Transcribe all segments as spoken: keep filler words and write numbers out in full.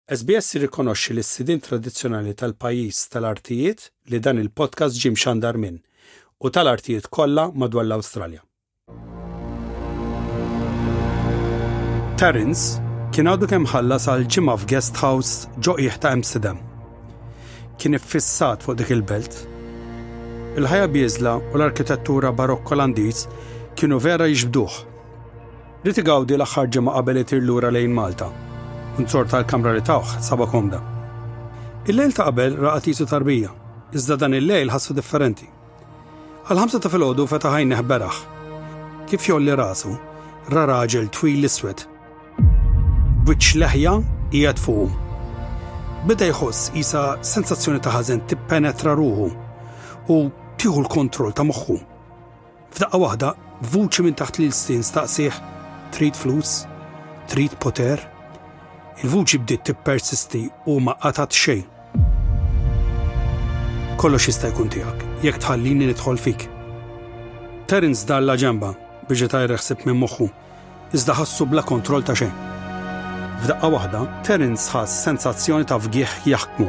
S B S jirrikonoxxi l-sidien tradizzjonali tal-pajjiż tal-artijiet li dan il-podcast ġie mxandar minn u tal-artijiet kollha madwar l-Awstralja. Terence kien għadu kemm ħallas għal ġimgħa f'guest house ġo qiegħ ta' Amsterdam. Kien iffissat fuq dik il-belt. Il-ħajja bieżla u l-arkitettura barokk Olandiż kienu vera jiġbduh. Rid igawdi l-aħħar ġimgħa qabel itir lura lejn Malta. Nzor tal-kamra li tawħ saba komda. Il-lejl ta' qabel raqat jisu tarbija, iżda dan il-lejl ħassu differenti. Għal-ħamsa ta' filgħodu feta' ħajneħ beraħ. Kif jolli rasu, ra raġel twil l-iswed. Bwiċċ leħja qiegħed fuqu. Beda jħoss isa sensazzjoni ta' ħażen tippenetra ruħu u tieħu l-kontroll ta' moħħu. F'daqqa waħda, vuċi minn taħt l-ilstin staqsih, trid flus, trid poter. Il-vuċi bdiet tippersisti u ma qatat xejn. Kollox jista' jkun tiegħek, jekk tħallini nidħol fik. Terence dalla ġenba biex jtajreħsib minn moħħu, iżda ħassu bla kontroll ta' xejn. F'daqqa waħda, Terence ħass sensazzjoni ta' fgieħ jaħkmu.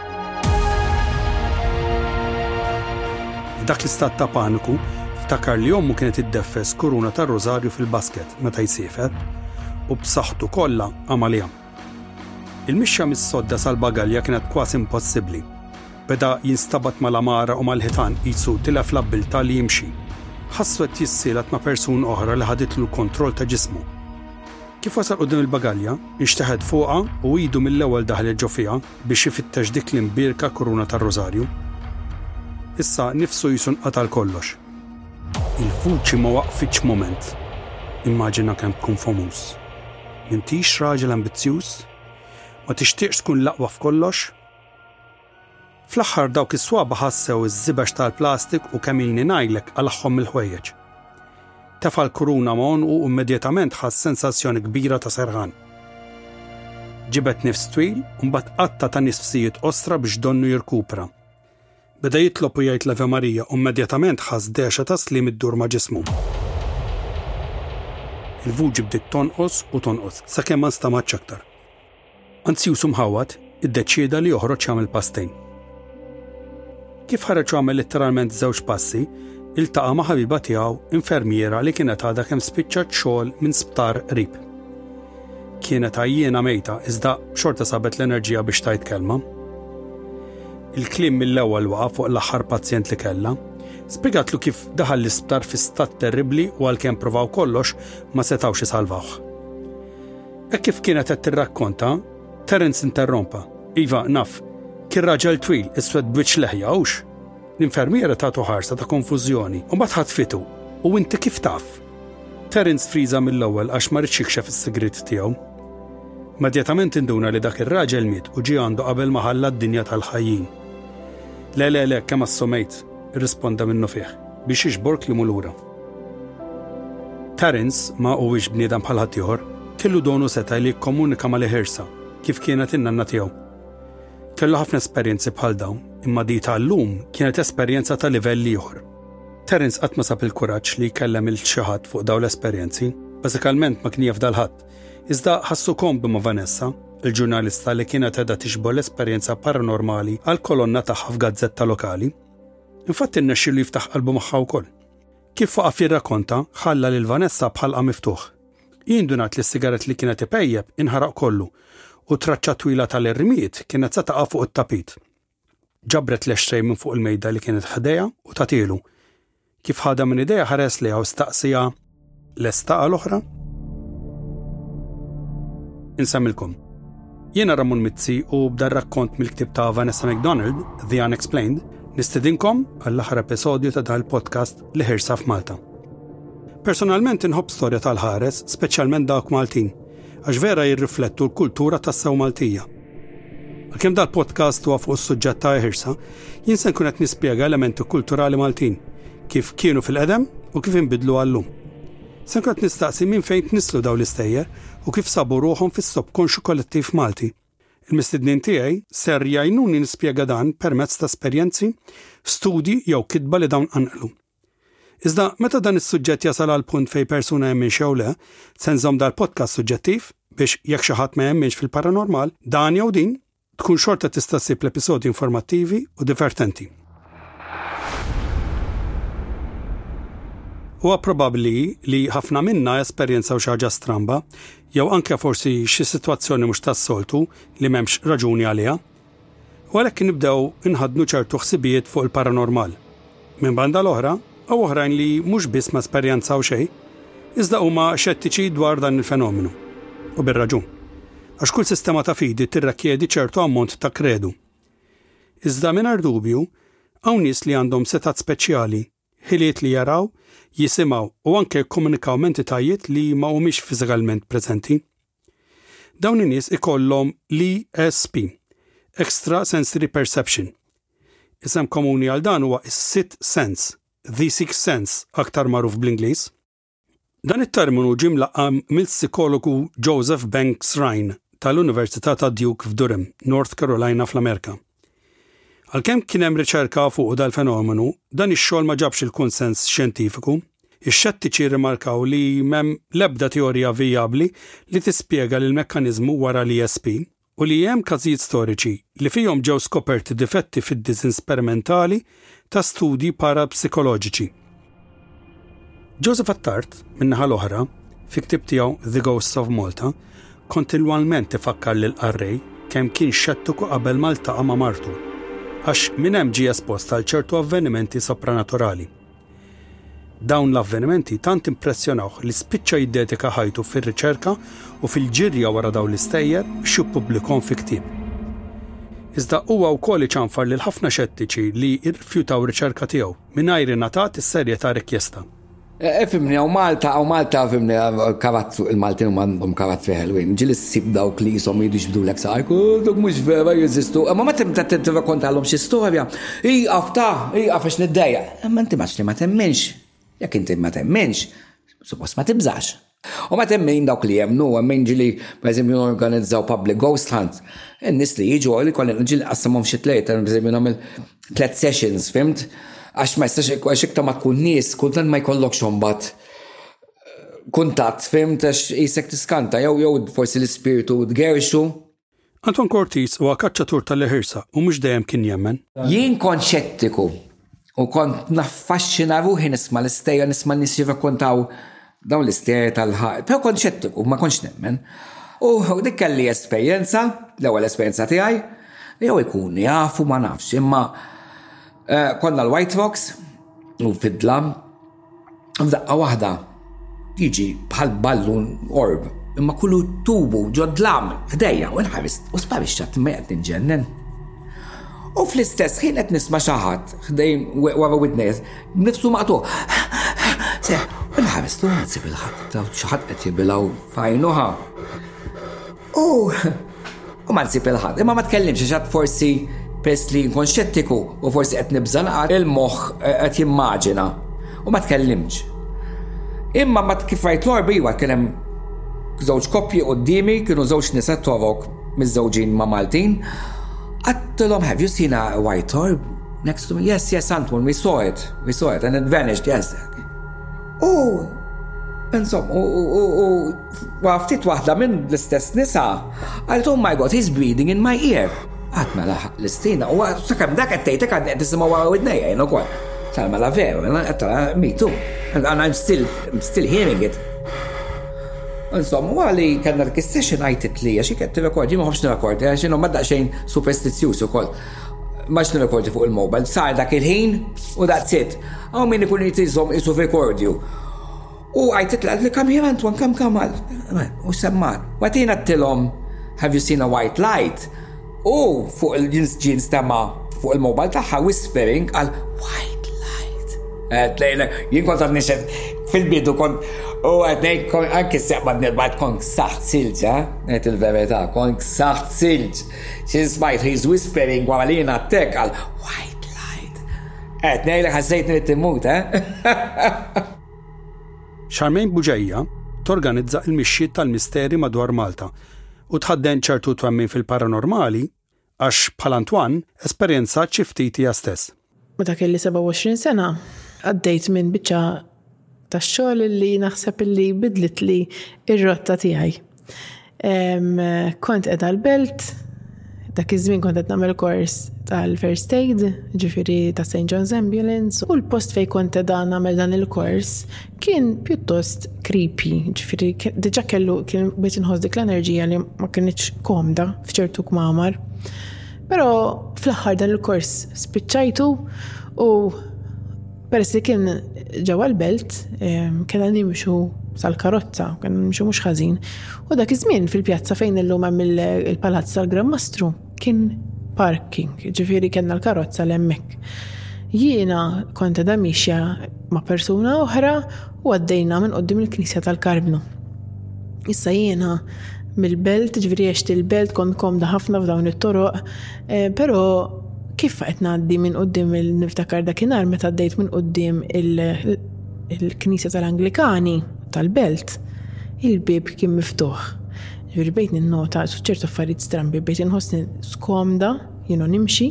F'dak l-istat ta' paniku, ftakar li ommu kienet iddeffes kuruna tar-rożarju fil-basket meta jsifer u b'saħħtu kollha għamalija. Il-mixja mis-sodda sal-bagalja kienet kważi impossibbli. Beda jinstabat mal-amara u mal-ħitan qisu tilef l-abbilta li jimxi. Ħassu qed jissielet ma' persun oħra li ħaditlu l-kontroll ta' ġismu. Kif wasal qudiem il-bagalja, inxteħed fuqha u idu mill-ewwel daħlet ġo fiha biex ifittex dik l-imbirka kuruna tar-rożarju. Issa nifsu jisu nqatal kollox. Il-vuċi ma waqfitx mument. Immaġina kemm tkun famuż. M'intix raġel ambizzjuż? Ma tixtieqx tkun l-aqwa f'kollox? Fl-aħħar dawk is-swaba ħassew iż-żibex tal-plastik u kemm ilni ngħidlek għalaħħom mill-ħwejjeġ. Tefa' l-kuruna mon u immedjatament ħass sensazzjoni kbira ta' serħan. Ġibet nifs twil u mbagħad qatta ta' nifsijiet ostra biex donnu jirkupra. Beda jitlob u jgħid l-Ave Marija u immedjatament ħass dexa ta' slim iddur ma' ġismu. Il-vuċi bdiet tonqos u tonqos sakemm ma nstamatx aktar. Anzju sumħawat, iddeċieda li joħroġ jagħmel pastejn. Kif ħareġ għamel letteralment żewġ passi, iltaqa' ma' ħabiba tiegħu infermiera li kienet għadha kemm spiċċat xogħol minn sptar qrib. Kienet għajjiena mejta iżda xorta sabet l-enerġija biex tgħid kelma. Il-kliem mill-ewwel waqa' fuq l-aħħar pazjent li kellha, spjegatlu kif daħal l-isptar fi stat terribbli u għalkemm provaw kollox ma setgħux isalvawh. Hekk kif kienet qed tirrakkonta, Terence interrompa. Iva, naf, kien raġel twil, iswed bwiċċ leħja hux. L-infermiera tagħtu ħarsa ta' konfużjoni u mbagħad ħatfitu. U inti kif taf? Terence friża mill-ewwel għax ma rridx jikxef is-sigriet tiegħu. Immedjatament induna li dak ir-raġel miet u ġie għandu qabel ma ħalla d-dinja tal-ħajjin. Le le le, kemm assumejt, irrisponda minnu fih, biex ixbork li mulura. Terence ma huwiex bniedem bħal ħadd ieħor, kellu donu seta' li jikkomunika ma' liħirsa kif kienet in-nanna tiegħu. Kellu ħafna esperjenzi bħal dawn, imma di tal-lum kienet esperjenza ta' livell ieħor. Terence qatt ma sab il-kuraġġ li jkellem il xi ħadd fuq dawn l-esperjenzi, bażikalment ma kien jaf dal-ħadd. Iżda ħassu kombi ma' Vanessa, il-ġurnalista li kienet qiegħda tixbor l-esperjenza paranormali għal kolonna tagħha f'gazzetta lokali. Infatti nnexxielu jiftaħ qalbu magħha wkoll. Kif waqaf jirrakkonta, ħalla lil Vanessa bħalqa miftuħ. Jindunat li s-sigaret li kienet ipejjeb inħaraq kollu u traċċa twila tal-irmiet kienet sa taqa' fuq it-tapit. Ġabret l-extrej minn fuq il-mejda li kienet ħdejja u tagħtilu. Kif ħada minn idejha ħares liha u staqsija lesta l-oħra? Insemmilkom. Jiena Ramon Mizzi u b'dan rakkont mill-ktieb ta' Vanessa McDonald, The Unexplained, nistedinkom għall-aħħar episodju ta' dan il-podcast li ħirsa f'Malta. Personalment inħobb storja tal-ħares, speċjalment dawk Maltin, għax vera jirriflettu l-kultura tas-sew Maltija. Għalkemm dal-podcast huwa fuq is-suġġett ta' ħirsa, jien se nkun qed nispjega elementi kulturali Maltin, kif kienu fil-qedem u kif inbidlu għallum. Se nkun qed nistaqsi minn fejn tnislu dawn l-istejjer u kif sabu ruħhom fis-subkonxju kollettiv Malti. Il-mistednin tiegħi ser jgħinuni nispjega dan permezz ta' esperjenzi, studji jew kitba li dawn anqlu. Iżda meta dan is-suġġett jasal għal punt fejn persuna jemmin xew le, se nżomm dal-podcast suġġettiv biex jekk xi ħadd ma jemminx fil-paranormal, dan jew din tkun xorta tista' ssib l-episodji informattivi u divertenti. Huwa probabbli li ħafna minna esperjenzaw xi ħaġa stramba jew anke forsi xi sitwazzjoni mhux tas-soltu li m'hemmx raġuni għaliha. U għalhekk nibdew inħadnu ċertu ħsibijiet fuq il-paranormal. Minn banda l-oħra, għaw oħrajn li mhux biss ma esperjenzaw xejn, iżda huma xettiċi dwar dan il-fenomenu. U bir-raġun. Għax kull sistema ta' fidi tirrakjedi ċertu ammont ta' kredu. Iżda mingħajr dubju, hawn nies li għandhom setat speċjali, ħiliet li jaraw, jisimgħu u anke jikkomunikaw mentitajiet li ma humiex fiżikalment preżenti. Dawn in-nies ikollhom l E S P, Extra Sensory Perception. Isem komuni għal dan huwa is-Sixth Sense, the Sixth Sense aktar magħruf bl-Ingliż. Dan it-terminu ġie mlaqqam mill-psikologu Joseph Banks Rhine tal-Università ta' Duke f'Durham, North Carolina fl-Amerika. Għalkemm kien hemm riċerka fuq dal-fenomenu, dan ix-xogħol ma ġabx il-kunsens xjentifiku. Ix-xettiċi rrimarkaw li m'hemm l-ebda teorija vijabbli li tispjega lill-mekkaniżmu wara l E S P u li hemm każijiet storiċi li fihom ġew skoperti difetti fid-diżin sperimentali ta' studji parapsikoloġiċi. Joseph Attard, min-naħa l-oħra, fi ktieb tiegħu The Ghosts of Malta, kontinwalment ifakkar lil qarrej kemm kien xettiku qabel ma ltaqa' ma' martu, għax minn hemm ġie espost għal ċertu avvenimenti sopranaturali. Dawn l-avvenimenti tant impressjonawh li spiċċa jiddedika ħajtu fir-riċerka u fil-ġirja wara dawn l-istejjer biex jippubblikhom fi ktieb. Iżda huwa wkoll iċanfar lil ħafna xettiċi li rrifjutaw riċerka tiegħu mingħajr ingħatat is-serjetà rikjesta. Efimni, għaw Malta, għaw Malta, efimni, kavatzu, il-Maltin u mandom kavatzu ħelwin. Ġili s-sib dawk li jisom jidu xbdu l-ek saħajku, dok mux vera jizistu. Ma ma tim ta' t-rakont għallom xie storja. I għafta, i għafax nid-dajja. Ma inti maċ li ma temmenx. Jek inti ma temmenx, suppost ma tibżax. U ma temmin dawk li jemnu, għammin ġili, per eżempju, organizzaw public ghost hunt. Nis li jiġu għalli kollin ġili għassamom xie tlejt, per eżempju, namil tlet sessions, fimt? Għax ma jistax, għax ikta ma tkun nies, kultant ma jkollok xombat kuntat, fimt, għax jisek tiskanta, jew jew forsi l-spiritu d-gerxu. Anton Curtis huwa kaċċatur tal-ħirsa u mhux dejjem kien jemmen. Jien kont xettiku u kont naffaxxina ruħi nisma' l-istejja, nisma' nies jirrakkontaw dawn l-istejja tal-ħajt. Però kont xettiku, ma kontx nemmen. U dik kelli esperjenza, l-ewwel esperjenza tiegħi, jew ikun jafu ma nafx, imma Uh, konna l-White Rocks u fid-dlam f'daqqa waħda tiġi bħal ballun orb imma kullu tubu ġo dlam f'dejja u nħarist u sparixxat imma qed ninġennen. U fl-istess ħin qed nisma' xi ħadd ħdejn wara widnejh nifsu maqtu. Se, nħarist u nsib il-ħadd xi ħadd qed jibilgħu f'għajnuha. U u ma nsib il-ħadd, imma ma tkellimx xi forsi pers li nkun xettiku u forsi qed nibżanqar il-moħħ qed jimmaġina u ma tkellimx. Imma ma kif rajt l-orbi huwa kien hemm żewġ koppji qudiemi kienu żewġ nisa torok miż-żewġin ma' Maltin. Għattilhom, have you seen a white orb next to me? Yes, yes, Anton, we saw it. We saw it and it vanished, yes. U insomma, u ftit waħda minn l-istess nisa għalt, oh my God, he's breathing in my ear. Għatma laħaq l-istina, u sakam dak għattajtek għad għattisimaw għaw id-nejja, jenu kwa. Talma la veru, għattala, me too. And I'm still, I'm still hearing it. Insomma, għali kanna l-kistession għajtit li, għaxi kett t-rekordi, ma għomx t-rekordi, għaxi no madda xejn superstizjus u koll. Maċ t-rekordi fuq il-mobile, sar dak il-ħin u that's it. Għaw minn ikun jitizom jisu rekordju. U għajtit li kam here Antoine, kam kamal. U semmat. Għatina t-tilom, have you seen a white light? U fuq il-jeans tamma fuq il-mobile taħħa whispering għal white light. Tlejna, jien kont għad nixed fil-bidu kont u għadnej anki s-seqbad nil-bajt kont saħt silġa, għet il-verita, kont saħt silġ. Xin smajt, he's whispering għalina tek għal white light. Għetnej li ħassejt nil-timmut, eh? Charmaine Buġejja torganizza il-mixxiet tal-misteri madwar Malta u tħadden ċertu twemmin fil-paranormali għax bħal Antoine esperjenza ċiftiti stess. Meta kelli seba' u għoxrin sena, għaddejt minn biċċa tax-xogħol li naħseb li bidlet li ir-rotta tiegħi. Kont qiegħda l-belt, dak iż-żmien kont qed nagħmel kors tal-First Aid, ġifieri ta' Saint John's Ambulance, u l-post fejn kont qiegħda nagħmel dan il-kors kien pjuttost creepy, ġifieri diġà kellu kien biex inħoss dik l-enerġija li ma kienx komda f'ċertu kmamar. Però fl-aħħar dan il-kors spiċċajtu u peress li kien ġewwa l-belt kellna nimxu sal-karozza, kien nimxu mhux ħażin. U dak iż-żmien fil-pjazza fejn illum hemm il-palazz tal-Gran Mastru kien parking, ġifieri kellna l-karozza l-hemmhekk. Jiena kont qiegħda mixja ma' persuna oħra u għaddejna minn qudiem il-Knisja tal-Karbnu. Issa jiena mill-belt, ġifieri għext il-belt kont komda ħafna f'dawn it-toroq, però kif qed ngħaddi minn quddiem il-niftakar dakinhar meta għaddejt minn quddiem il-Knisja tal-Anglikani tal-belt, il-bib kien miftuħ. Ġifieri bejt ninnota su ċertu affarijiet strambi, bejt inħossni skomda, jienu nimxi,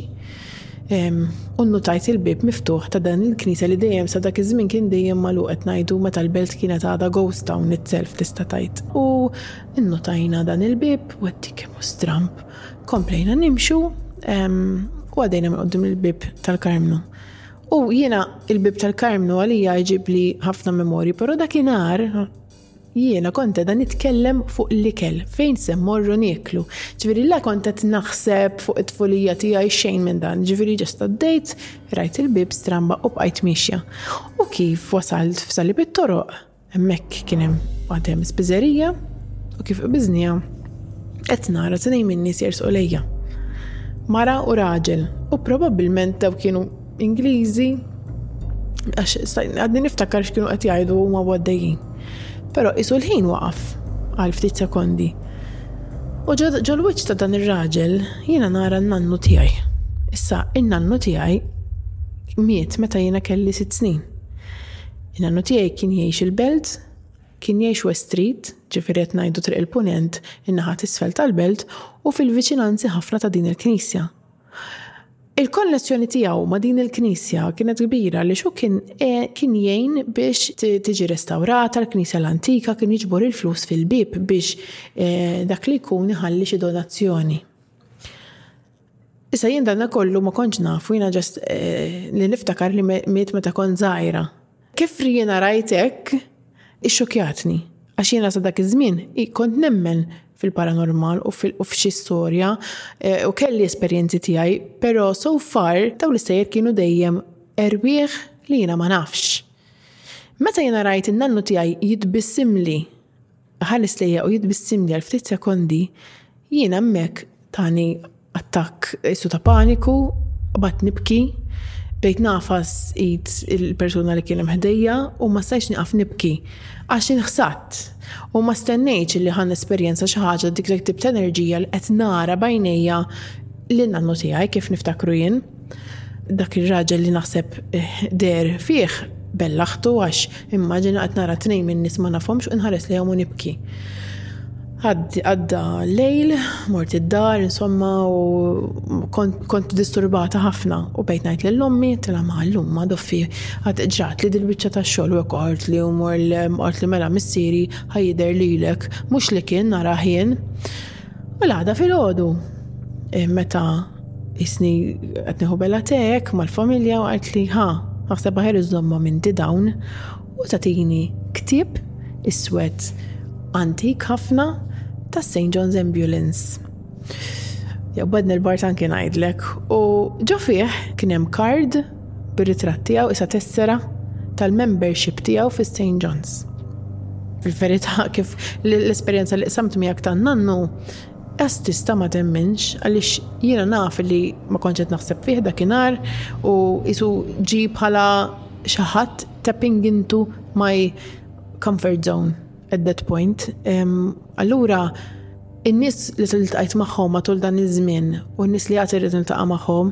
u nnotajt il-bib miftuħ ta' dan il-Knisja li dejjem sa dak iż-żmien kien dejjem magħluq qed ngħidu meta l-belt kienet għadha ghost town itself tista' tgħid. U nnotajna dan il-bib u għetti kemm hu stramb. Komplejna nimxu u għadejna minn qudiem il-bib tal-Karmnu. U jiena il-bib tal-Karmnu għalija jġib li ħafna memorji, però dakinhar jiena kont qiegħda nitkellem fuq l-ikel fejn se mmorru nieklu. Ġifieri la kont qed naħseb fuq it-tfulija tiegħi xejn minn dan. Ġifieri ġest għaddejt, rajt il-bib stramba u bqajt mixja. U kif wasalt f'salib it-toroq, hemmhekk kien hemm għadhem spiżerija u kif biżnija qed nara tnejn min-nies jersqu lejja. Mara u raġel, u probabbilment daw kienu Ingliżi għax għadni niftakar x'kienu qed jgħidu huma għaddejjin. Però isu l-ħin waqaf għal ftit sekondi. U ġol wiċċ ta' dan ir-raġel jiena nara n-nannu tiegħi. Issa in-nannu tiegħi miet meta jiena kelli sitt snin. In-nannu tiegħi kien jgħix il-belt, kien jgħix West Street, ġifieri qed ngħidu triq il-punent in-naħa t'isfel tal-belt u fil-viċinanzi ħafna ta' din il-Knisja. Il-konnessjoni tiegħu ma' din il-Knisja kienet kbira li xu kien kien jgħin biex tiġi restawrata l-Knisja l-antika, kien jiġbor il-flus fil-bib biex dak li jkun iħalli xi donazzjoni. Issa jien dan kollu ma kontx nafu, jiena ġast li niftakar li miet meta kont żgħira. Kif jiena rajt hekk ixxokjatni għax jiena sa dak iż-żmien kont nemmen fil-paranormal u f'xi storja u kelli esperjenzi tiegħi, però so far daw l-istejjer kienu dejjem erbieħ li jiena ma nafx. Meta jiena rajt in-nannu tiegħi jitbissimli ħares lejja u jitbissimli għal ftit sekondi, jiena hemmhekk tani attakk isu ta' paniku, bad nibki, bejt nafas id il-persuna li kien ħdejja u ma stajx nieqaf nibki għax inħsatt. U ma stennejx li ħan esperjenza xi ħaġa dik dik tip ta' enerġija li qed nara bajnejja lin-nannu tiegħi kif niftakru jien. Dak ir-raġel li naħseb der fih bellaħtu għax immaġina qed nara tnejn minn nies ma nafhomx u nħares lejhom u nibki. Għadda lejl, mort id-dar, insomma, u kont disturbata ħafna u bejt ngħid lill-ommi, tila ma l-umma doffi għad ġrat li dil-biċċa tax-xogħol u qort li u mor qort li mela missieri ħajjider lilek mhux li kien nara jien. Mela għada fil-għodu. Meta isni qed nieħu belatek mal-familja u qalt li ħa naħseb aħjar iżomma minn di dawn u tagħtini ktieb iswed antik ħafna ta' Saint John's Ambulance. Jabbadni l-bart anke ngħidlek u ġo fih kien hemm kard bir-ritratt tiegħu isa tessera tal-membership tiegħu fi Saint John's. Fil-verità kif l-esperjenza li qsamt miegħek tan-nannu qas tista' ma temminx għaliex jiena naf li ma kontx qed naħseb fih dakinhar u isu ġi bħala xi ħadd tapping into my comfort zone. At that point, um, allura in-nies li tiltaqajt magħhom matul dan iż-żmien u n-nies li għad irid niltaqa' magħhom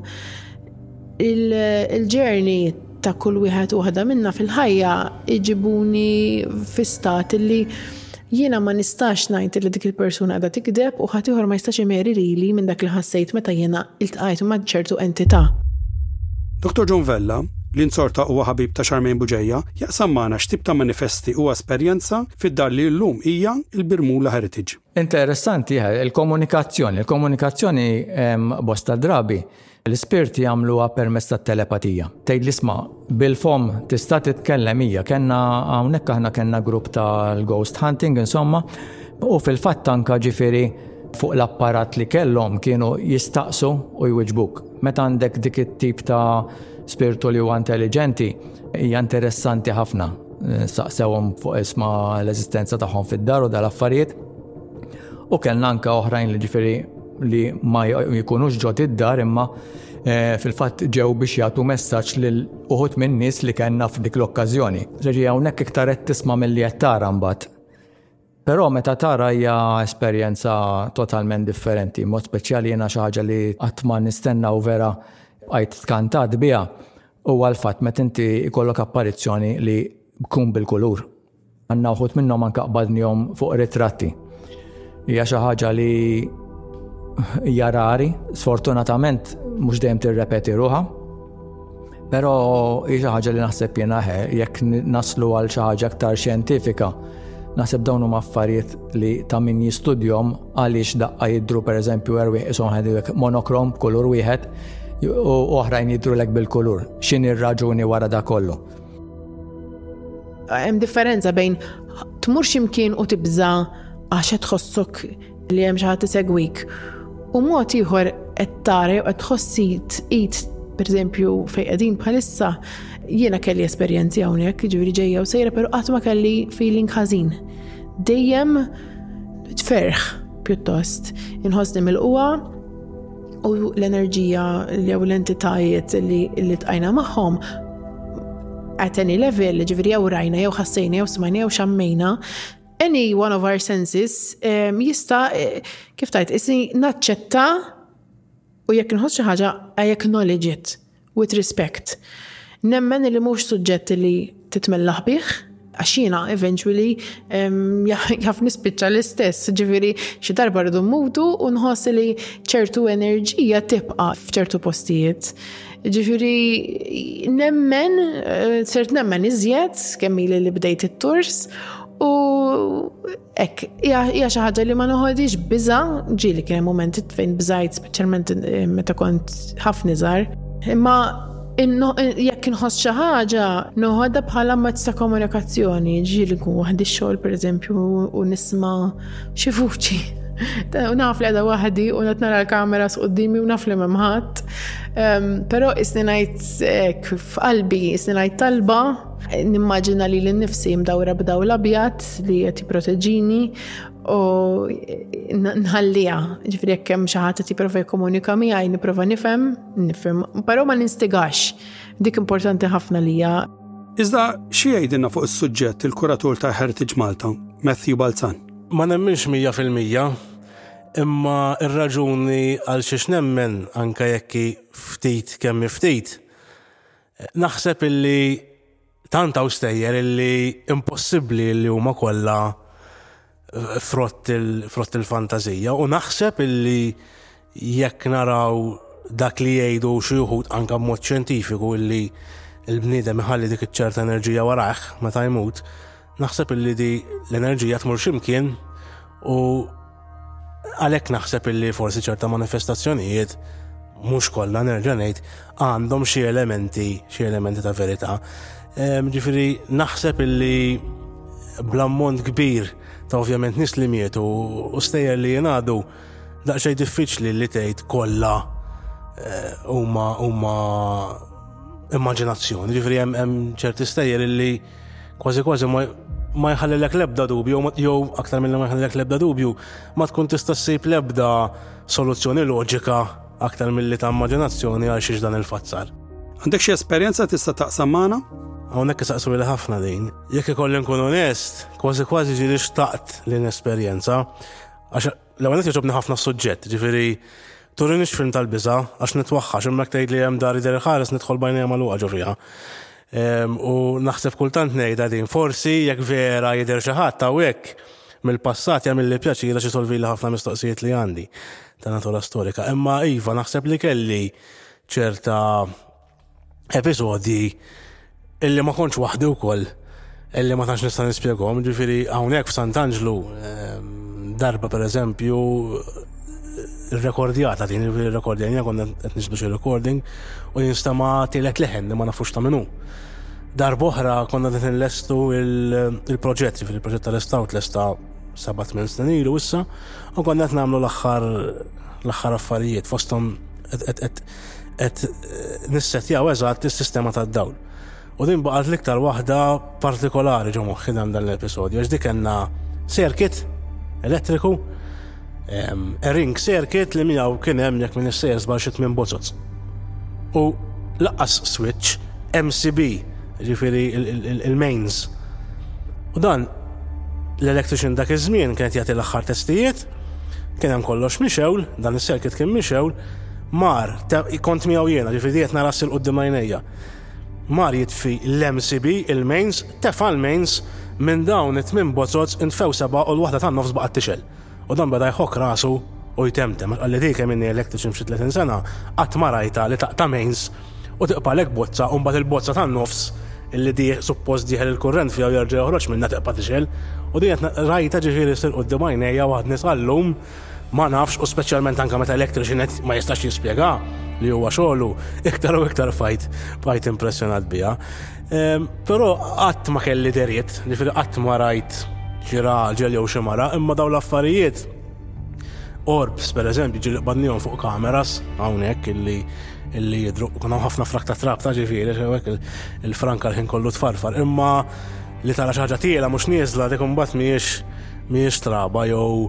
il-journey ta' kull wieħed waħda minna fil-ħajja iġibuni fi stat li jiena ma nistax ngħid li dik il-persuna qiegħda tikdeb u ħadd ieħor ma jistax imeri lili minn dak li ħassejt meta jiena iltqajt ma' ċertu entità. Doktor John Vella li nsorta huwa ħabib ta' Xarmejn Buġejja jaqsam magħna x'tip ta' manifesti u esperjenza fid-dar li llum hija l-Birmula Heritage. Interessanti il-komunikazzjoni. Il-komunikazzjoni bosta drabi l-ispirti jagħmluha permezz tat-telepatija. Tgħid l-isma' bil-fom tista' titkellem hija. Kenna hawnhekk aħna kellna grupp tal-ghost hunting insomma u fil-fatt anke ġifieri fuq l-apparat li kellhom kienu jistaqsu u jwiġbuk. Meta għandek dik it-tip ta' spiritu li huwa intelligenti hija interessanti ħafna. Saqsewhom fuq isma' l-eżistenza tagħhom fid-dar u dal-affarijiet. U kellna anke oħrajn li ġifieri li ma jkunux ġod id-dar imma fil-fatt ġew biex jagħtu messaġġ lil uħud minn nies li kellna f'dik l-okkażjoni. Ġifieri hawnhekk iktar qed tisma' milli qed tara mbagħad. Però meta tara hija esperjenza totalment differenti, mod speċjali jiena xi ħaġa li qatt ma nistenna u vera għajt tkantat biha huwa l-fatt meta inti jkollok apparizzjoni li tkun bil-kulur. Għandna uħud minnhom anke qbadnihom fuq ritratti. Hija xi ħaġa li hija rari, sfortunatament mhux dejjem tirrepeti ruħha, però hija xi ħaġa li naħseb jiena jekk naslu għal xi ħaġa aktar xjentifika, naħseb dawn huma affarijiet li ta' min jistudjhom għaliex daqqa jidhru pereżempju erwieq ishom ħadilek monokrom kulur wieħed u oħrajn jidhrulek bil-kulur. X'inhi r-raġuni wara da kollu? Hemm differenza bejn tmur x'imkien u tibża għax qed tħossok li hemm xi ħadd isegwik. U mod ieħor qed tara u qed tħossi tqid pereżempju fejn qegħdin bħalissa jiena kelli esperjenzi hawnhekk, jiġifieri ġejja u sejra però qatt ma kelli feeling ħażin. Dejjem ferħ pjuttost. Inħossni mill-qwa u l-enerġija jew l-entitajiet li li tqajna magħhom at any level, ġifieri jew rajna jew ħassejna jew smajna jew xammejna. Any one of our senses um, jista' kif tajt isni naċċetta u jekk inħoss xi ħaġa I acknowledge it with respect. Nemmen li mhux suġġett li titmellaħ bih għax jiena eventually um, jaf nispiċċa l-istess, ġifieri xi darba rridu mmutu u nħoss li ċertu enerġija tibqa' f'ċertu postijiet. Ġifieri nemmen, sirt nemmen iżjed kemm ili li bdejt it-tours. U ek, hija xi ħaġa li ma noħodix biża, ġieli kien hemm momenti fejn biżajt speċjalment meta kont ħafna żgħar. Imma jekk inħoss xi ħaġa noħodha bħala mezz ta' komunikazzjoni, ġieli nkun waħdi x-xogħol pereżempju u nisma' xi vuċi. U naf li għadha waħdi u qed nara l-kamera qudiemi u naf li m'hemm ħadd. Però isni ngħid f'qalbi, isni ngħid talba nimmaġina li l-nifsi mdawra b'dawl abjad li qed jipproteġini u nħallija. Ġifieri jekk hemm xi ħadd qed jipprova jikkomunika miegħi nipprova nifhem, nifhem, però ma ninstigax. Dik importanti ħafna lija. Iżda xi jgħidilna fuq is-suġġett il-kuratur ta' Heritage Malta, Matthew Balzan. Ma nemminx mija fil-mija, imma ir-raġuni għal xiex nemmen anke jekk ftit kemm ftit. Naħseb illi tant hawn stejjer illi impossibbli li huma kollha frott il-fantażija u naħseb illi jekk naraw dak li jgħidu xi wħud anke b'mod xjentifiku illi l-bniedem iħalli dik iċ-ċerta enerġija warah meta jmut, naħseb illi di l-enerġija tmur x'imkien u għalhekk naħseb illi forsi ċerta manifestazzjonijiet mhux kollha nerġa' ngħid għandhom xi elementi, xi elementi ta' verità. Ġifieri naħseb illi bl-ammont kbir ta' ovvjament nies li mietu u stejjer li jingħadu daqsxejn diffiċli li tgħid kollha huma huma immaġinazzjoni. Ġifieri hemm ċerti stejjer illi kważi kważi ma ma jħallilek l-ebda dubju, jew aktar milli ma jħallilek l-ebda dubju, ma tkun tista' ssib l-ebda soluzzjoni loġika aktar milli ta' immaġinazzjoni għal xiex dan il-fatt sar. Għandek xi esperjenza tista' taqsam magħna? Hawnhekk isaqsu li ħafna din. Jekk ikolli nkun onest, kważi kważi ġieli xtaqt li nesperjenza għax l-ewwel qed jogħġobni ħafna s-suġġett, ġifieri turinix film tal-biża għax nitwaħħax imma tgħid li hemm dar idher ħares nidħol bajnejja magħluqa ġo fiha. U naħseb kultant ngħidha din forsi jekk vera jidher xi ħadd hawnhekk mill-passat jagħmilli pjaċir għax isolvili ħafna mistoqsijiet li għandi ta' natura storika. Imma iva naħseb li kelli ċerta episodji illi ma kontx waħdi wkoll illi ma tantx nista' nispjegahom, ġifieri hawnhekk f'Sant'Angelo darba pereżempju irrekordjata din ir-rekordjanja konna qed niġbdu xi recording u jinstama' tielet leħen li ma nafux ta' minnu. Darba oħra konna qed inlestu il-proġett, ġifieri il-proġett tal-estaw tlesta seba' tmien snin ilu issa u konna qed nagħmlu l-aħħar l-aħħar affarijiet fosthom qed nissettjaw eżatt is-sistema tad-dawl. U din baqgħet l-iktar waħda partikolari ġo moħħi dan l-episodju għax dik kellna circuit elettriku, ring circuit li miegħu kien hemm jekk min issejjer żbar xi tmien bozzozz. U laqqas switch M C B, ġifieri il-mains. U dan l-electrician dak iż-żmien kienet jagħti l-aħħar testijiet, kien hemm kollox mixewl, dan is-circuit kien mixewl, mar kont miegħu jiena, ġifieri qed nara sil quddiem għajnejja. Mar jitfi l-M C B, il-mains, tefa' l-mains minn dawn it-tmien bozzozz intfew seba' u l-waħda tan-nofs baqgħet tixel. U dan beda jħokk rasu u jtemtem. Għalli dik hemm inni electrician f'xi tletin sena qatt ma rajta li taqta' mains u tiqpalek bozza u mbagħad il-bozza tan-nofs illi di suppost dieħel il-kurrent fiha u jerġa' joħroġ minnha teqpa' tixel. U din qed rajta ġifieri sil quddiem għajnejja waħdni sal-lum ma nafx u speċjalment anke meta electrician ma jistax jispjega li huwa xogħlu iktar u iktar fajt fajt impressjonat biha. Però qatt ma kelli deriet, ġifieri qatt ma rajt xi raġel jew xi mara, imma dawn l-affarijiet orbs pereżempju ġieli qbadnihom fuq kameras hawnhekk illi illi jidru kien hemm ħafna frak ta' trab ta' ġifieri hekk il-franka l-ħin kollu tfarfar, imma li tara xi ħaġa tiela mhux nieżla dik imbagħad mhijiex mhijiex traba jew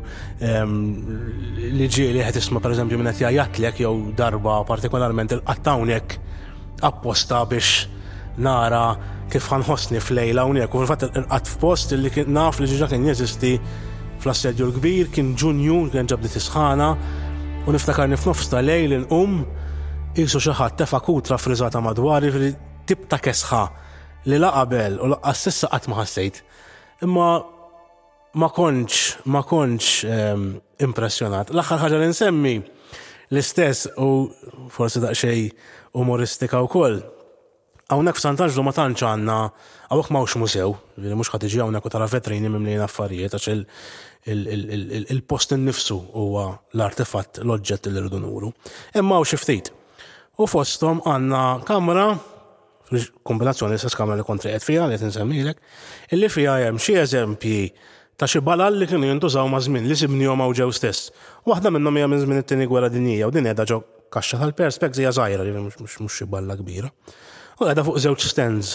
li ġieli qed isma' pereżempju min qed jgħajatlek jew darba partikolarment il-qatt hawnhekk apposta biex nara kif ħanħossni f'lejla hawnhekk u fil-fatt il-qatt f'post li kien naf li ġiġa kien jeżisti fl-assedju l-kbir kien Ġunju kien ġabni tisħana u niftakarni f'nofs ta' lejl inqum qisu xi ħadd tefa' kutra friżata madwar ġifieri tip ta' kesħa li la qabel u laqqas s'issa qatt ma ħassejt. Imma ma kontx ma kontx impressjonat. L-aħħar ħaġa li nsemmi l-istess u forsi daqsxejn umoristika wkoll. Hawnhekk f'Sant'Angelo ma tantx għandna hawnhekk m'hawnx musew, mhux ħadd tiġi hawnhekk u tara vetrini mimlin affarijiet għax il-post innifsu huwa l-artefatt l-oġġett li rridu nuru. Imma hawn xi ftit. U fosthom għandna kamra, kombinazzjoni stess kamra li kont qiegħed fiha li qed insemmilek, illi fiha hemm xi eżempji ta' xi balal li kienu jintużaw ma' żmien li sibnihom hawn ġew stess. Waħda minnhom hija minn żmien it-tieni gwerra dinjija u din qiegħda ġo kaxxa tal-perspex hija żgħira mhux mhux xi balla kbira. U qiegħda fuq żewġ stands.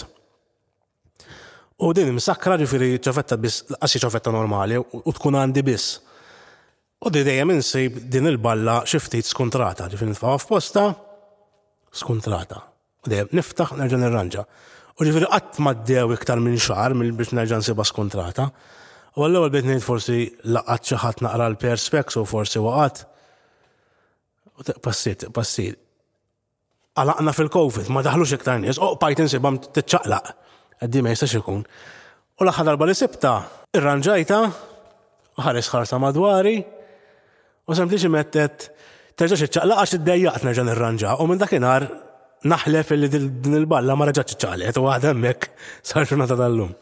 U din imsakkra ġifieri ċafetta biss qassi ċafetta normali u tkun għandi biss. U di dejjem insib din il-balla xi ftit skuntrata, ġifieri nitfgħuha f'posta skuntrata. U dejjem niftaħ nerġa' nirranġa. U ġifieri qatt ma ddew iktar minn xahar biex nerġa' nsibha skuntrata. U għall-ewwel bdejt ngħid forsi laqgħat xi ħadd naqra l-perspex u forsi waqgħat. U passiet, passiet. Għalaqna fil-Covid, ma daħlux iktar nies, oqbajt insibhom titċaqlaq. Għaddi ma jistax ikun. U l-aħħar darba li sibta, irranġajta, u ħares ħarsa madwari, u sempliċiment qed terġax iċċaqlaq għax iddejjaqt nerġa' nirranġa, u minn dakinhar naħlef li din il-balla ma reġgħetx iċċaqlet u għadha hemmhekk sar ġurnata tal-lum.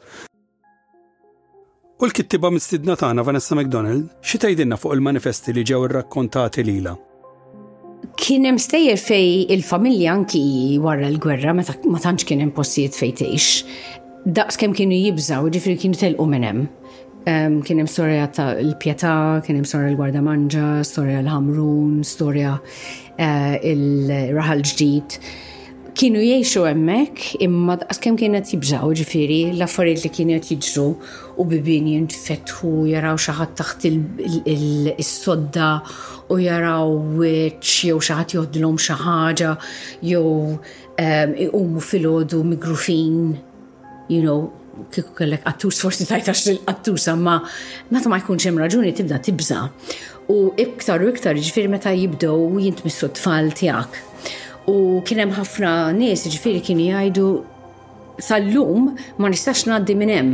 U l-kittiba mistidna tagħna Vanessa McDonald xi tgħidilna fuq il-manifesti li ġew irrakkontati lilha. Kien hemm stejjer fej il-familja anki wara l-gwerra meta ma tantx kien hemm postijiet fejn tgħix. Daqskemm kienu jibżgħu, ġifieri kienu telqu minn hemm. Kien hemm storja ta' l-Pjetà, kien hemm storja l-Gwardamanġa, storja l-Ħamrun, storja il-Raħal Ġdid. Kienu jgħixu hemmhekk imma daqskemm kienet jibżgħu ġifieri l-affarijiet li kienu qed jiġru u bibien jinfetħu jaraw xi ħadd taħt is-sodda u jaraw wiċċ jew xi ħadd jgħoddilhom xi ħaġa jew iqumu filgħodu migrufin, you know, kieku kellek qattus forsi tajtax il-qattusa ma meta ma jkunx hemm raġuni tibda tibża. U iktar u iktar ġifieri meta jibdew jintmissu t-tfal tiegħek. U kien hemm ħafna nies ġifieri kienu jgħidu sal-lum ma nistax ngħaddi minn hemm.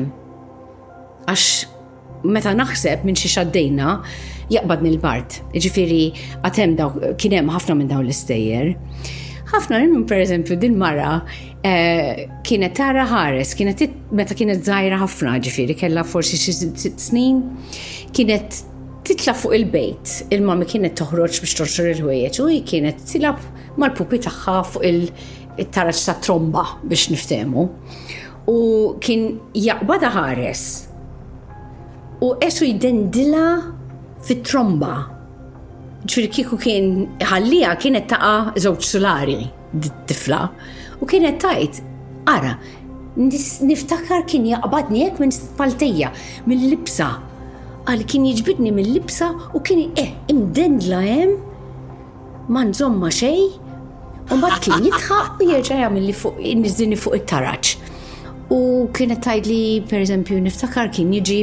Għax meta naħseb minn xi xaddejna jaqbadni l-bart. Ġifieri għad hemm daw kien hemm ħafna minn dawn l-istejjer. ħafna minn per eżempju din mara kienet tara ħares, kienet meta kienet żgħira ħafna ġifieri kellha forsi xi sitt snin, kienet titla fuq il-bejt, il-mami kienet toħroġ biex torxor il-ħwejjeġ u kienet tilab mal-pupi tagħha fuq il-taraġġ ta' tromba biex niftehmu. U kien jaqbada ħares u esu jdendila fit-tromba. Ġifieri kieku kien ħallija kienet taqa' żewġ solari dit-tifla u kienet tajt, ara, niftakar kien jaqbadni hekk minn spaltejja mill-libsa. Għal kien jiġbidni mill-libsa u kien eh imdendla hemm ma nżomma xejn u mbagħad kien jitħaq u jerġa' jagħmel fuq inniżilni fuq it-taraġġ. U kienet tgħidli pereżempju niftakar kien jiġi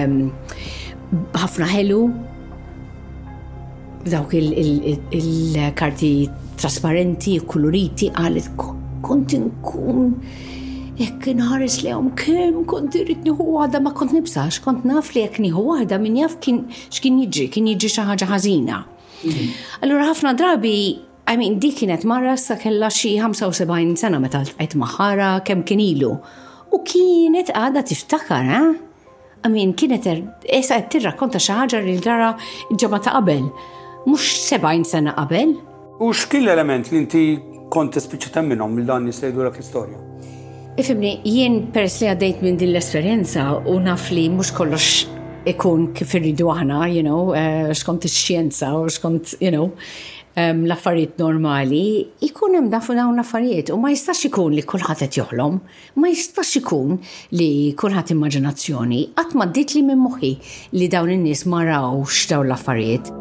ħafna ħelu dawk il-karti trasparenti, koloriti, għalet kont inkun jekk inħares li għom kemm kont irrid nieħu waħda ma kont nibsax, kont naf li jekk nieħu waħda min jaf kien x'kien jiġri, kien jiġri xi ħaġa ħażina. Allura ħafna drabi, I mean, dik kienet marra sa kellha xi ħamsa u sebgħin sena meta ltqajt magħha kemm kien ilu. U kienet għadha tiftakar, eh? I mean, kienet esa qed tirrakkonta xi ħaġa li ġara ġimgħa ta' qabel. Mux sebgħin sena qabel. U x'kien l-element li inti kont tispiċċa minnhom mill-dan nies li jdulek l-istorja? Ifhimni, jien peress li għaddejt minn din l-esperjenza u naf li mhux kollox ikun kif irridu aħna, you know, x'kont ix-xjenza u x'kont, you know, l-affarijiet normali, ikun hemm dafu dawn l-affarijiet u ma jistax ikun li kulħadd qed joħlom, ma jistax ikun li kulħadd immaġinazzjoni, qatt ma ddiet li minn moħħi li dawn in-nies ma rawx dawn l-affarijiet.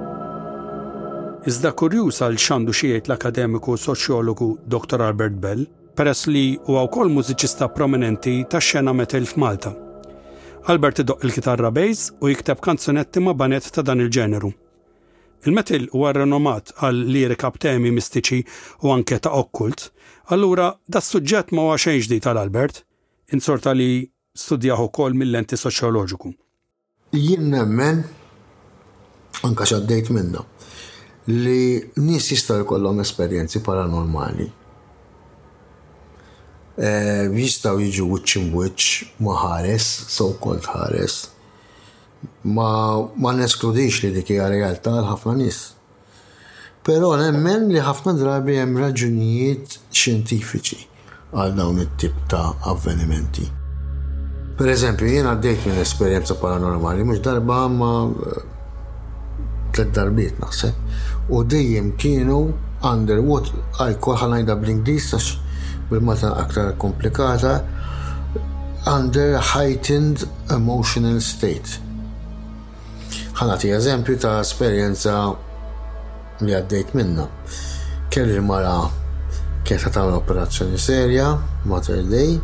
Iżda kurjuż għal x'għandu xi jgħid l-akademiku soċjologu doktor Albert Bell, peress li huwa wkoll mużiċista prominenti tax-xena metal f'Malta. Albert idoq il-kitarra bass u jikteb kanzunetti ma' banet ta' dan il-ġeneru. Il-metal huwa renomat għal lirika b'temi mistiċi u anke ta' okkult, allura da s-suġġett ma huwa xejn ġdid tal-Albert, insorta li studjah ukoll mill-lenti soċjoloġiku. Jien nemmen anke x'għaddejt minnha li nies jistgħu jkollhom esperjenzi paranormali. Jistgħu jiġu wiċċ imwiċċ ma' ħares, so-called ħares. Ma ma neskludix li dik hija realtà għal ħafna nies. Però nemmen li ħafna drabi hemm raġunijiet xjentifiċi għal dawn it-tip ta' avvenimenti. Per eżempju, jien għaddejt minn esperjenza paranormali mhux darba ma tliet darbiet naħseb. U dejjem kienu under what I call ħanajda bl-Ingliż għax bil-Malta aktar komplikata under heightened emotional state. Ħanati eżempju ta' esperjenza li għaddejt minna. Kelli mara kienet tagħmel operazzjoni serja, Mother Day,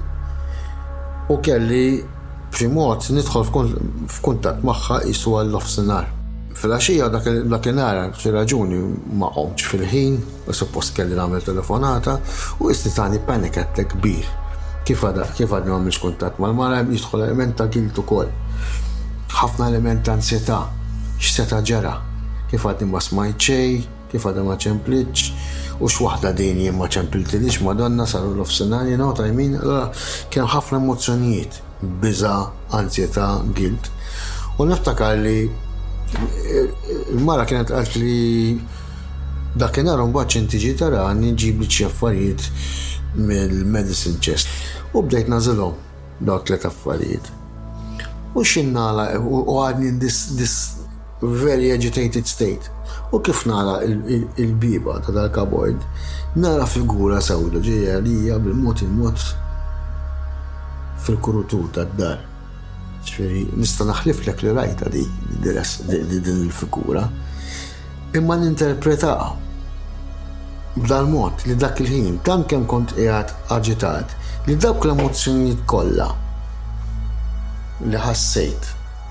u kelli b'xi mod nidħol f'kuntatt magħha qisu għall-nofsinhar. Fil-għaxija dakinhar xi raġuni ma qomx fil-ħin, u suppost kelli nagħmel telefonata u istitani panic attack kbir. Kif għadha kif għadni m'għamilx kuntatt mal-mara jidħol element ta' guilt ukoll. Ħafna element ta' ansjetà, x'seta' ġara, kif għadni ma smajt xejn, kif għadha ma ċemplitx, u x'waħda din jien ma ċempliltilix Madonna saru l-ofsinhar, you know what I mean? Allora kien ħafna emozzjonijiet, biża', ansjetà, guilt. U niftakar li il-mara kienet qalt li dakinhar mbagħad inti ġi tarani ġib li xi affarijiet mill-medicine chest. U bdejt nażilhom dawk tliet affarijiet. U xinnala u għadni in this, this very agitated state. U kif nara il-biba ta' dal-kabord, nara figura sawda ġejja li hija bil-mod il-mod fil-kurutur tad-dar. Ġifieri nista' naħliflek li rajta di din il-figura. Imma ninterpretawha b'dal mod li dak il-ħin tant kemm kont qiegħed aġitat li dawk l-emozzjonijiet kollha li ħassejt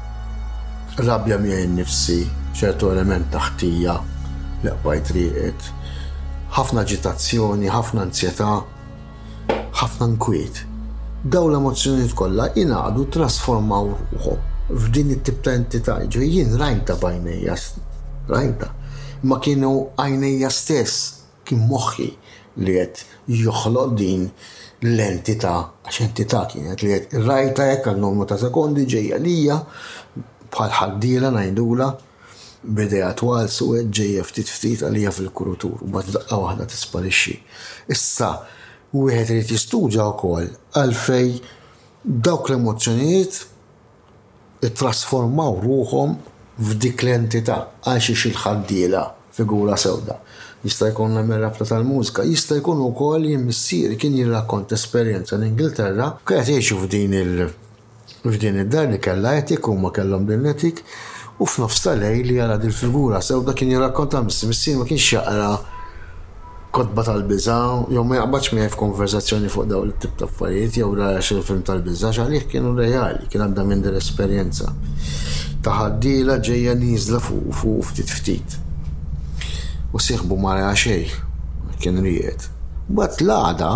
rabja miegħi nnifsi, ċertu element taħtija li qbajt riqet, ħafna aġitazzjoni, ħafna ansjetà, ħafna nkwiet. Daw l-emozzjonijiet kollha ingħaqdu trasformaw ruħhom f'din it-tip ta' entità. Jien rajta b'għajnejja, rajta. Ma kienu għajnejja stess kien moħħi li qed joħloq din l-entità, għax entità kienet li qed rajta hekk għal numru ta' sekondi ġejja lija bħal ħaddiela ngħidula b'idea twal suwed ġejja ftit ftit għalija fil-kurutur u bad daqqa waħda tisparixxi. Issa wieħed irid jistudja wkoll għalfej dawk l-emozzjonijiet ittrasformaw ruhom f'dik l-entità għal xi il-ħaddiela figura sewda. Jista' jkun nagħmel rabta tal-mużika, jista' jkun ukoll jien missieri kien jirrakkont esperjenza l-Ingilterra, kienet jgħixu f'din il f'din id-dar li kellha etik huma kellhom din etik u f'nofs tal-lejl li jara din figura sewda kien jirrakkonta missier ma kienx jaqra kotba tal-biża, jew ma jaqbadx miegħi f'konversazzjoni fuq dawn it-tip ta' affarijiet jew ra xi film tal-biża għalih kienu reali, kien għandha minn din l-esperjenza. Ta' ħaddiela ġejja nieżla fuq fuq ftit ftit. U sieħbu mara xejn, kien ried. Bat l-għada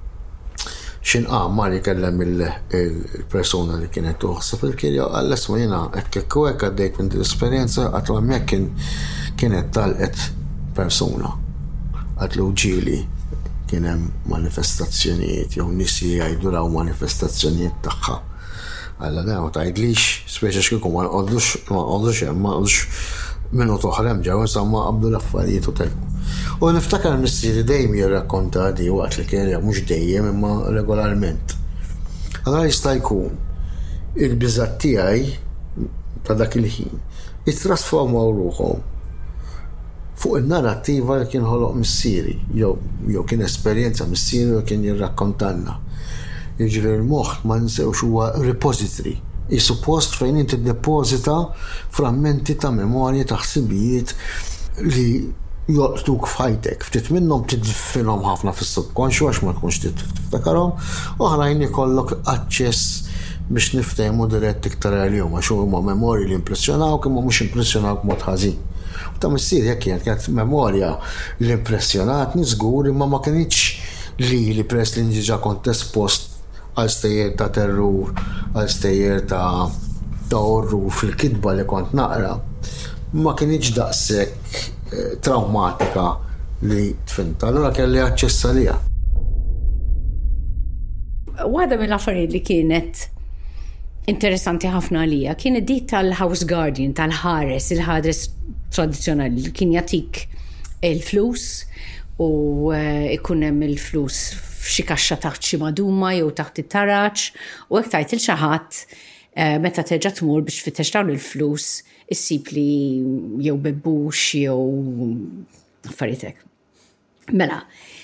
xinqam li kellem il-persuna li kienet tuħseb il-kirja għall esma jiena hekk hekk u hekk għaddejt minn din l-esperjenza għatlu hemmhekk kien kienet talqet persuna. Għatlu ġieli kien hemm manifestazzjonijiet jew nies jgħidu raw manifestazzjonijiet tagħha. Alla da ma tgħidlix, speċi xkieku ma nqogħdux ma nqogħdux hemm ma nqogħdux minnu toħrem ġew insomma qabdu l-affarijiet u telqu. U niftakar missieri dejjem jirrakkonta di waqt li kien mhux dejjem imma regolarment. Allora jista' jkun il-biżgħat tiegħi ta' dak il-ħin jittrasformaw ruhom fuq il-narrattiva li kien ħoloq missieri jew jew kien esperjenza missieri u kien jirrakkontanna. Jiġifieri l-moħħ ma nsewx huwa repository. I-suppost fejn inti deposita frammenti ta' memorji ta' ħsibijiet li joqtuk f'ħajtek. Ftit minnhom tidfilhom ħafna fis-subkonxju għax ma tkunx tiftakarhom, oħrajn ikollok aċċess biex niftehmu dirett iktar għalihom għax huma memorji li impressjonawk imma mhux impressjonawk b'mod ħażin. U ta' missier jekk kienet kienet memorja li impressjonatni żgur imma ma kienx li li press li ġiġa kont espost għal stejjer ta' terrur, għal stejjer ta' ta' orru fil-kidba li kont naqra, ma kienx daqshekk traumatika li tfinta, allura kelli aċċess għaliha. Waħda mill-affarijiet li kienet interessanti ħafna għalija kienet di tal-house guardian, tal-ħares, il-ħares tradizzjonali li kien jagħtik il-flus u ikun hemm il-flus f'xi kaxxa taħt xi maduma jew taħt it-taraġġ u hekk tgħid il xi ħadd meta terġa' tmur biex tfittex dawn il-flus issib li jew bebbux jew affarijiet hekk. Mela,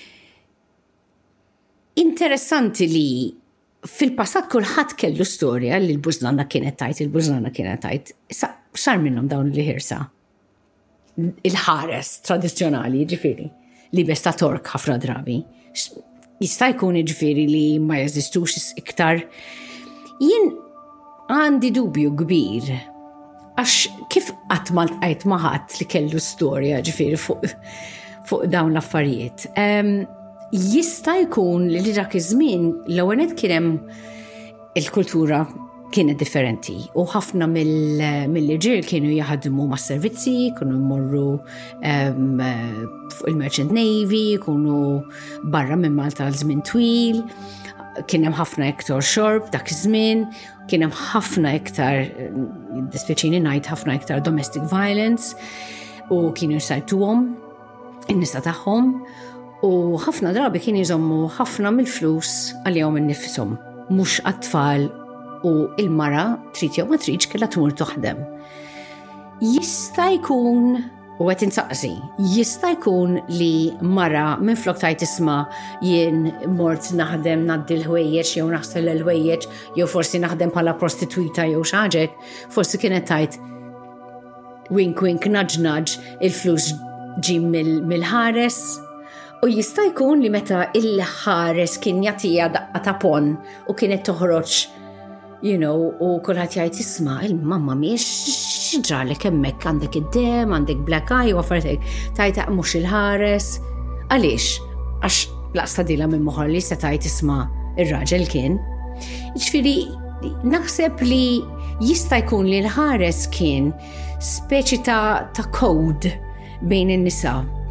interessanti li fil-passat kulħadd kellu storja li l-bużnanna kienet tajt, il-bużnanna kienet tajt. Issa xar minnhom dawn li ħirsa? Il-ħares tradizzjonali, ġifieri, li besta tork ħafna drabi. Jista' jkun ġifieri li ma jeżistux iktar. Jien għandi dubju kbir għax kif qatt ma ltqajt ma' ħadd li kellu storja ġifieri fuq fuq dawn l-affarijiet. Jista' jkun li dak iż-żmien l-ewwel qed kien hemm il-kultura kienet differenti u ħafna mill-irġiel kienu jaħdmu mas servizzi, kienu jmorru fuq il-Merchant Navy, kienu barra minn Malta għal żmien twil, kien hemm ħafna iktar xorb dak iż-żmien, kien hemm ħafna iktar, dispjaċini ngħid ħafna iktar domestic violence u kienu jsajtuhom in-nisa tagħhom u ħafna drabi kien jżommu ħafna mill-flus għalihom innifishom, mhux għat-tfal u il-mara trid jew ma tridx kellha tmur toħdem. Jista' jkun u qed insaqsi, jista' jkun li mara minflok tajt isma' jien mort naħdem ngħaddi l-ħwejjeġ jew naħsel l-ħwejjeġ jew forsi naħdem bħala prostitwita jew xi ħaġa, forsi kienet tajt wink wink nudge nudge il-flus ġi mill-ħares. U jista' jkun li meta il-ħares kien jagħtiha daqqa ta' pon u kienet toħroġ, you know, u kulħadd jgħid isma' il-mamma mhijiex ġralek hemmhekk għandek id-dem, għandek black eye u affarijiet tajta mhux il-ħares. Għaliex? Għax laqsta dilha minn moħħor li se tajt isma' ir-raġel kien. Ġifieri naħseb li jista' jkun li l-ħares kien speċi ta' ta' code bejn in-nisa.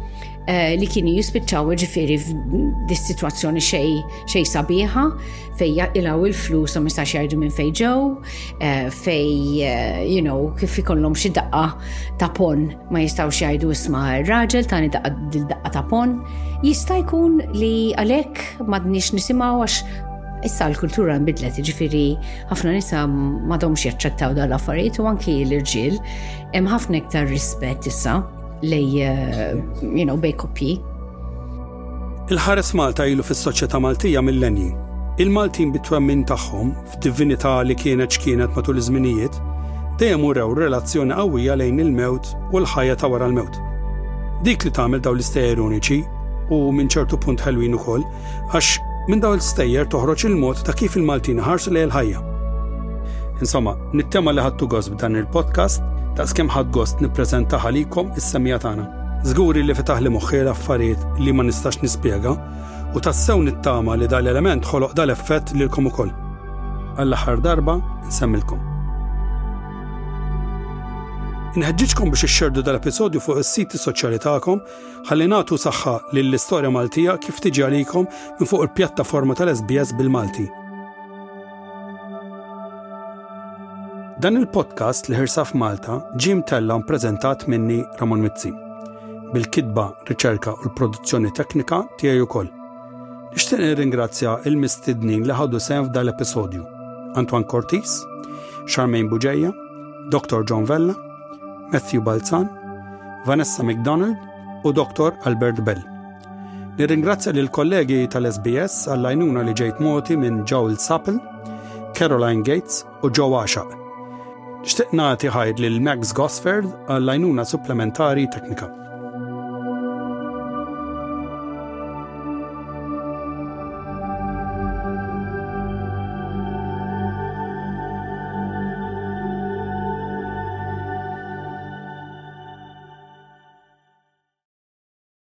li kienu jispiċċaw ġifieri f'dis-sitwazzjoni xej xej sabiħa fej ilaw il-flus u mistax jgħidu minn fej ġew, fej you know kif ikollhom xi daqqa ta' pon ma jistgħux jgħidu isma' ir-raġel tani daqqa dil-daqqa ta' pon. Jista' jkun li għalhekk m'għadniex nisimgħu għax issa l-kultura nbidlet, ġifieri ħafna nisa m'għadhomx jaċċettaw dan l-affarijiet u anki l-irġiel hemm ħafna iktar rispett issa lej, you know, bej koppji. Il-ħares Malta ilu fis-soċjetà Maltija millenji. Il-Maltin bit-twemmin tagħhom f'divinità li kienet x'kienet matul iż-żminijiet dejjem urew relazzjoni qawwija lejn il-mewt u l-ħajja ta' wara l-mewt. Dik li tagħmel dawn l-istejjer uniċi u minn ċertu punt ħelwin ukoll għax minn dawn l-istejjer toħroġ il-mod ta' kif il-Maltin ħarsu lejn il-ħajja. Insomma, nittema li ħadtu gost b'dan il-podcast ta' skemm ħadd gost nippreżentaha likom is-semmija tagħna. Żguri li fetaħ li moħħi affarijiet li ma nistax nispjega u tassew nittama li dal-element ħoloq dal-effett lilkom ukoll. Għall-aħħar darba nsemmilkom. Inħeġġiġkom biex ixxerdu dal-episodju fuq is-siti soċjali tagħkom ħalli nagħtu saħħa lill-istorja Maltija kif tiġi għalikom minn fuq il-pjattaforma tal-S B S bil-Malti. Dan il-podcast li ħirsa f'Malta ġie mtella mpreżentat minni Ramon Mizzi. Bil-kitba, riċerka u l-produzzjoni teknika tiegħi wkoll. Nixtieq nirringrazzja l-mistednin li ħadu sehem f'dan l-episodju. Antoine Cortis, Charmaine Buġejja, Doktor John Vella, Matthew Balzan, Vanessa McDonald u Doktor Albert Bell. Nirringrazzja lil kollegi tal-S B S għall-għajnuna li ġejt moti minn Joel Sappel, Caroline Gates u Joe Ashaq. Nixtieq nagħti ħajr lil Max Gosford għall-għajnuna supplementari teknika.